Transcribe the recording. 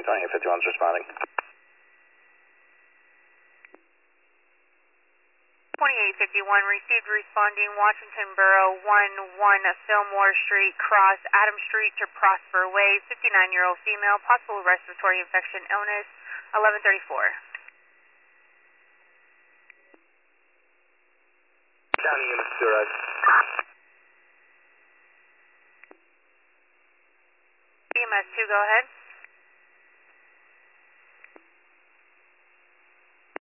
County 51's responding. 2851 received responding Washington Borough 11 Fillmore Street, cross Adam Street to Prosper Way, 59-year-old female, possible respiratory infection illness, 1134. County unit 0. EMS 2, go ahead.